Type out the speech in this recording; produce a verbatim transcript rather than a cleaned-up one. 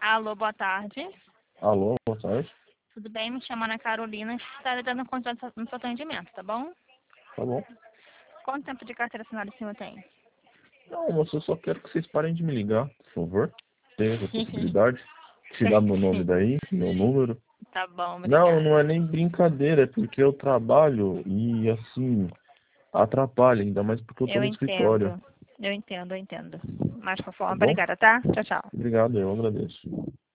Alô, boa tarde. Alô, boa tarde. Tudo bem? Me chamo Ana Carolina. Estarei dando conta no seu atendimento, tá bom? Tá bom. Quanto tempo de carteira assinada o senhor tem? Não, moça, eu só quero que vocês parem de me ligar, por favor. Tem essa possibilidade? Tirar meu nome daí, meu número. Tá bom, Não, obrigada. não é nem brincadeira, é porque eu trabalho e, assim, atrapalha, ainda mais porque eu tô Eu no escritório. entendo. Eu entendo, eu entendo. Mas, por Tá favor, bom? obrigada, tá? Tchau, tchau. Obrigado, eu agradeço.